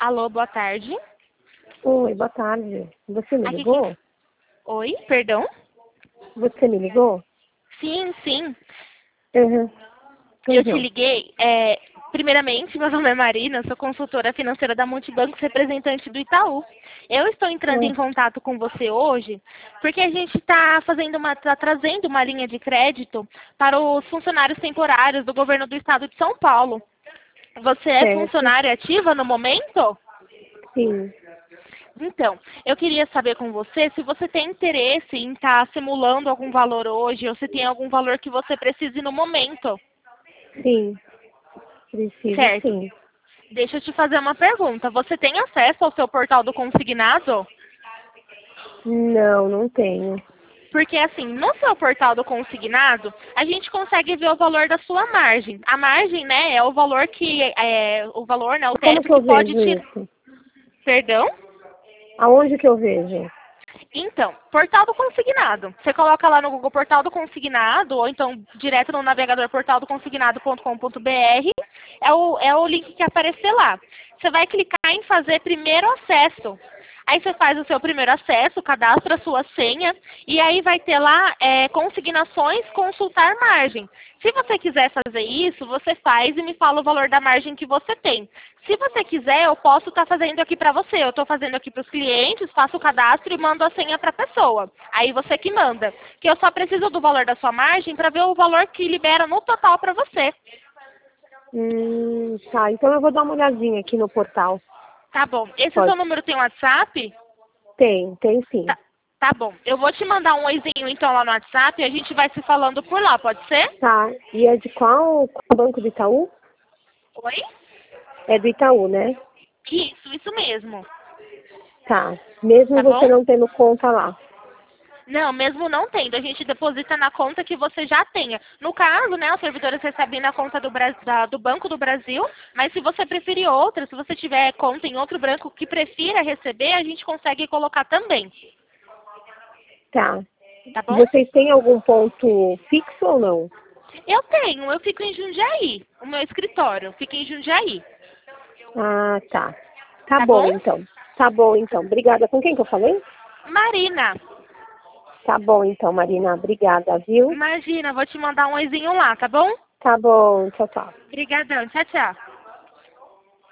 Alô, boa tarde. Oi, boa tarde. Você me Aqui ligou? Oi, perdão? Você me ligou? Sim, sim. Uhum. Eu Pois te não. liguei. Primeiramente, meu nome é Marina, eu sou consultora financeira da Multibancos, representante do Itaú. Eu estou entrando em Ah, contato com você hoje porque a gente está trazendo uma linha de crédito para os funcionários temporários do governo do estado de São Paulo. Você é certo. funcionária ativa no momento? Sim, Então, eu queria saber com você se você tem interesse em estar simulando algum valor hoje ou se tem algum valor que você precise no momento. sim. Preciso Certo. sim. Deixa eu te fazer uma pergunta. Você tem acesso ao seu portal do consignado? Não, não tenho. Porque assim, no seu portal do consignado, a gente consegue ver o valor da sua margem. A margem, né, é o valor né, o Como teto que que eu pode vejo tirar. isso? Perdão? Aonde que eu vejo? Então, portal do consignado. Você coloca lá no Google Portal do Consignado, ou então direto no navegador portaldoconsignado.com.br, é o link que aparecer lá. Você vai clicar em fazer primeiro acesso. Aí você faz o seu primeiro acesso, cadastra a sua senha, e aí vai ter lá consignações, consultar margem. Se você quiser fazer isso, você faz e me fala o valor da margem que você tem. Se você quiser, eu posso estar fazendo aqui para você. Eu estou fazendo aqui para os clientes, faço o cadastro e mando a senha para a pessoa. Aí você que manda. Que eu só preciso do valor da sua margem para ver o valor que libera no total para você. Tá. Então eu vou dar uma olhadinha aqui no portal. Tá bom. Esse seu Pode. número tem WhatsApp? Tem sim. Tá, tá bom. Eu vou te mandar um oizinho então lá no WhatsApp e a gente vai se falando por lá, pode ser? Tá. E é de qual banco do Itaú? Oi? É do Itaú, né? Isso mesmo. Tá. Mesmo Tá você bom? não tendo conta lá. Não, mesmo não tendo, a gente deposita na conta que você já tenha. No caso, né, os servidores recebem na conta do Banco do Brasil, mas se você preferir outra, se você tiver conta em outro banco que prefira receber, a gente consegue colocar também. Tá. Tá bom? Vocês têm algum ponto fixo ou não? Eu fico em Jundiaí. O meu escritório fica em Jundiaí. Ah, tá. Tá Tá bom, bom? então. Tá bom, então. Obrigada. Com quem que eu falei? Marina, Tá bom, então, Marina. Obrigada, viu? imagina, vou te mandar um oizinho lá, tá bom? Tá bom. Tchau, tchau. Obrigadão, tchau, tchau.